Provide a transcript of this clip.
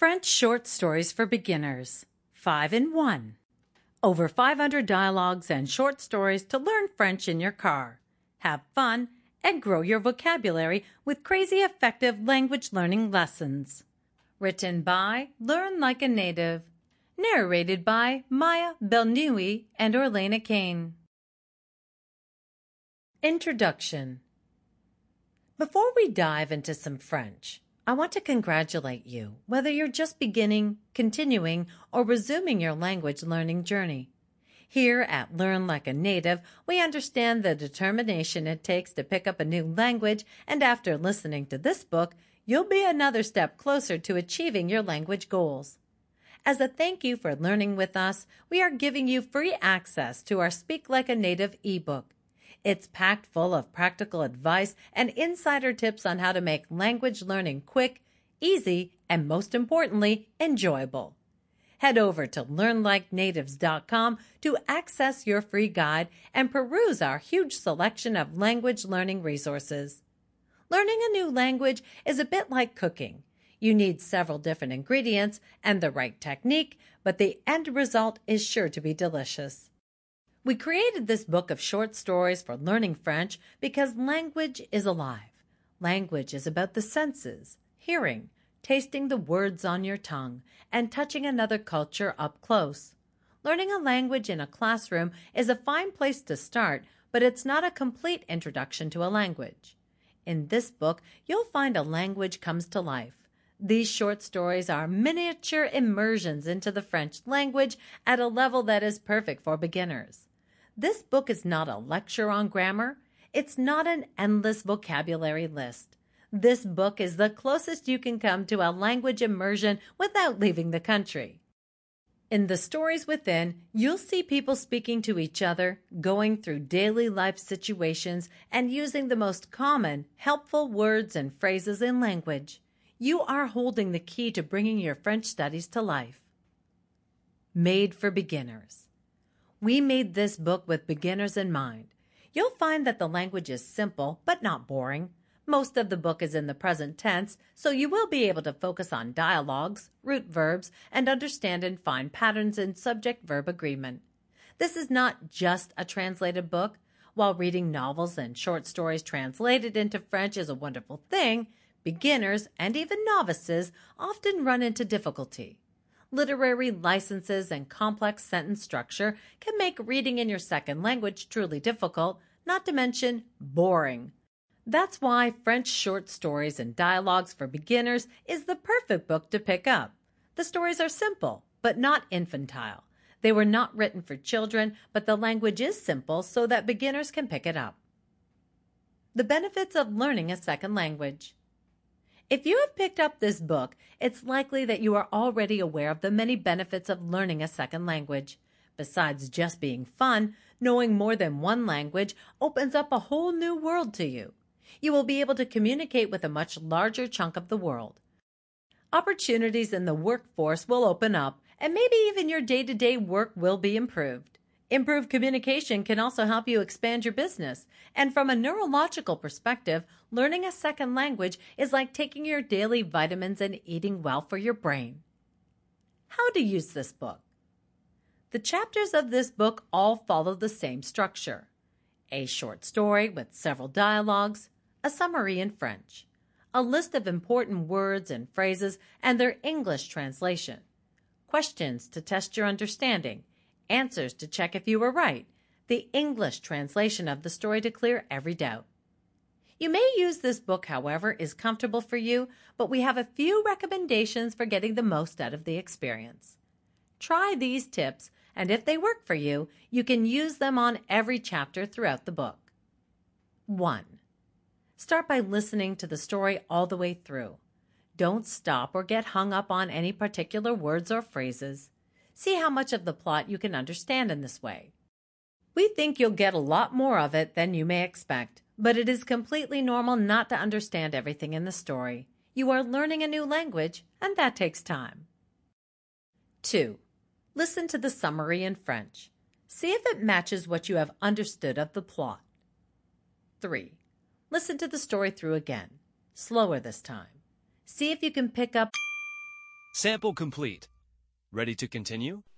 French Short Stories for Beginners, 5 in 1. Over 500 dialogues and short stories to learn French in your car. Have fun and grow your vocabulary with crazy effective language learning lessons. Written by Learn Like a Native. Narrated by Maya Belnui and Orlena Kane. Introduction. Before we dive into some French, I want to congratulate you, whether you're just beginning, continuing, or resuming your language learning journey. Here at Learn Like a Native, we understand the determination it takes to pick up a new language, and after listening to this book, you'll be another step closer to achieving your language goals. As a thank you for learning with us, we are giving you free access to our Speak Like a Native ebook. It's packed full of practical advice and insider tips on how to make language learning quick, easy, and most importantly, enjoyable. Head over to learnlikenatives.com to access your free guide and peruse our huge selection of language learning resources. Learning a new language is a bit like cooking. You need several different ingredients and the right technique, but the end result is sure to be delicious. We created this book of short stories for learning French because language is alive. Language is about the senses, hearing, tasting the words on your tongue, and touching another culture up close. Learning a language in a classroom is a fine place to start, but it's not a complete introduction to a language. In this book, you'll find a language comes to life. These short stories are miniature immersions into the French language at a level that is perfect for beginners. This book is not a lecture on grammar. It's not an endless vocabulary list. This book is the closest you can come to a language immersion without leaving the country. In the stories within, you'll see people speaking to each other, going through daily life situations, and using the most common, helpful words and phrases in language. You are holding the key to bringing your French studies to life. Made for beginners. We made this book with beginners in mind. You'll find that the language is simple but not boring. Most of the book is in the present tense, so you will be able to focus on dialogues, root verbs, and understand and find patterns in subject-verb agreement. This is not just a translated book. While reading novels and short stories translated into French is a wonderful thing, beginners and even novices often run into difficulty. Literary licenses and complex sentence structure can make reading in your second language truly difficult, not to mention boring. That's why French Short Stories and Dialogues for Beginners is the perfect book to pick up. The stories are simple, but not infantile. They were not written for children, but the language is simple so that beginners can pick it up. The benefits of learning a second language. If you have picked up this book, it's likely that you are already aware of the many benefits of learning a second language. Besides just being fun, knowing more than one language opens up a whole new world to you. You will be able to communicate with a much larger chunk of the world. Opportunities in the workforce will open up, and maybe even your day-to-day work will be improved. Improved communication can also help you expand your business. And from a neurological perspective, learning a second language is like taking your daily vitamins and eating well for your brain. How to use this book. The chapters of this book all follow the same structure. A short story with several dialogues, a summary in French, a list of important words and phrases and their English translation, questions to test your understanding, answers to check if you were right, the English translation of the story to clear every doubt. You may use this book however is comfortable for you, but we have a few recommendations for getting the most out of the experience. Try these tips, and if they work for you, you can use them on every chapter throughout the book. 1. Start by listening to the story all the way through. Don't stop or get hung up on any particular words or phrases. See how much of the plot you can understand in this way. We think you'll get a lot more of it than you may expect, but it is completely normal not to understand everything in the story. You are learning a new language, and that takes time. 2. Listen to the summary in French. See if it matches what you have understood of the plot. 3. Listen to the story through again, slower this time. See if you can pick up Sample complete. Ready to continue?